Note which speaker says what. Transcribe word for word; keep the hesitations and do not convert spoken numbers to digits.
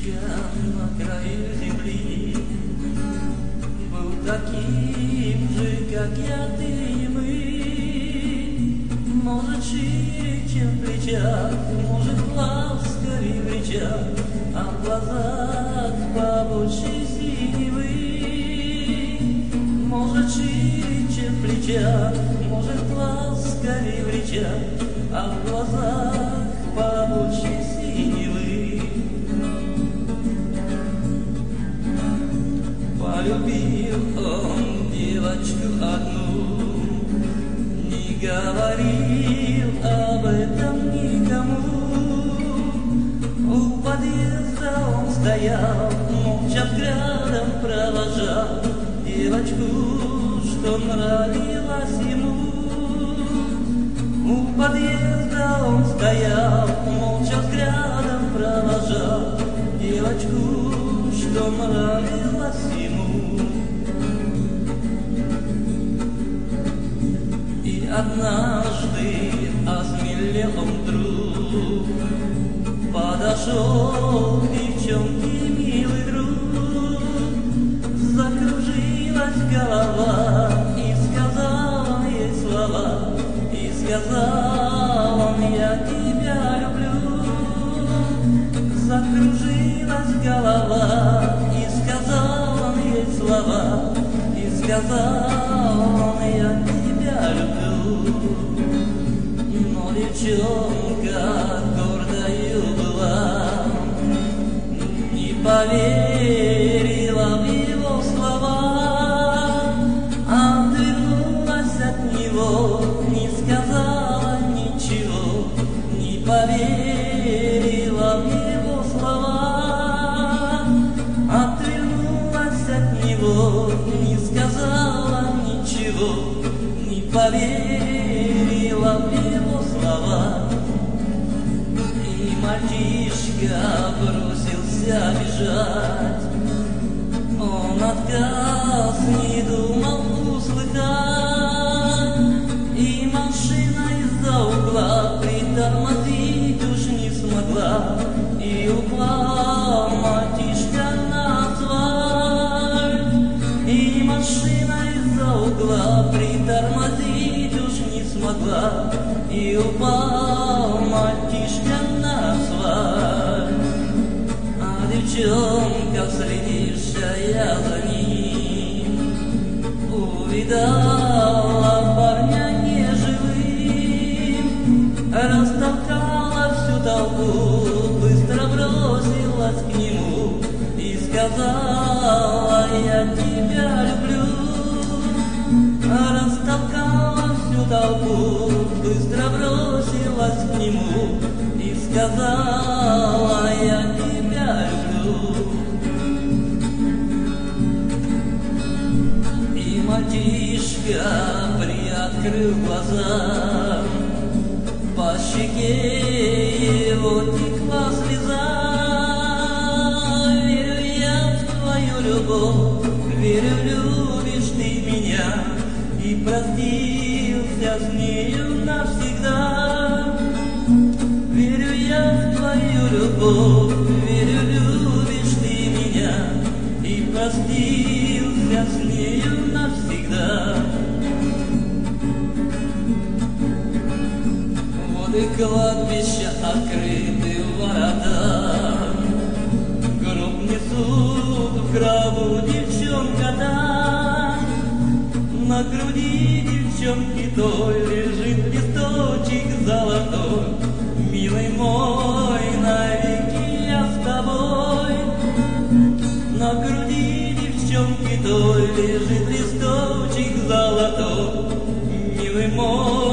Speaker 1: мальчишка на краю земли был таким же, как я, ты и мы. Может, шире, чем в плечах, может, ласкорей в речах, а в глазах побольше синевы. Может, шире, чем в плечах, может, ласкорей в речах, а в глазах побольше синевы. Полюбил он девочку одну, не говорил об этом никому. У подъезда он стоял, молча взглядом провожал девочку, что нравилась ему. У подъезда он стоял, молча взглядом провожал девочку, что нравилась ему. И однажды осмелел он вдруг, подошел к девчонке милый друг. Закружилась голова, и сказал он ей слова, и сказал он: я тебя люблю. Закружилась голова, и сказал он ей слова, и сказал он: я тебя люблю. Но девчонка гордою была, не поверила в его слова, отвернулась от него, не сказала ничего, не поверила в его слова, отвернулась от него, не сказала ничего, не поверила в его слова. И мальчишка бросился бежать, он отказ не думал услыхать, и машина из-за угла притормозить уж не смогла, и упал мальчишка на асфальт. И машина из-за угла притормозить уж не смогла, и упал мальчишка на асфальт. А девчонка, следившая за ним, увидала парня неживым, растолкала всю толпу, быстро бросилась к нему и сказала: я тебя люблю. Растолкала всю толпу, быстро бросилась к нему и сказала: я тебя люблю. И мальчишка приоткрыл глаза, по щеке его текла слеза. Верю я в твою любовь, верю, любишь ты меня, и простился с нею навсегда. Верю я в твою любовь, верю, любишь ты меня, и простился с нею навсегда. Вот и кладбище, открыты ворота, гроб несут, в гробу девчонка там. На груди девчонки той лежит листочек золотой. Милый мой, навеки я с тобой. На груди девчонки той лежит листочек золотой. Милый мой,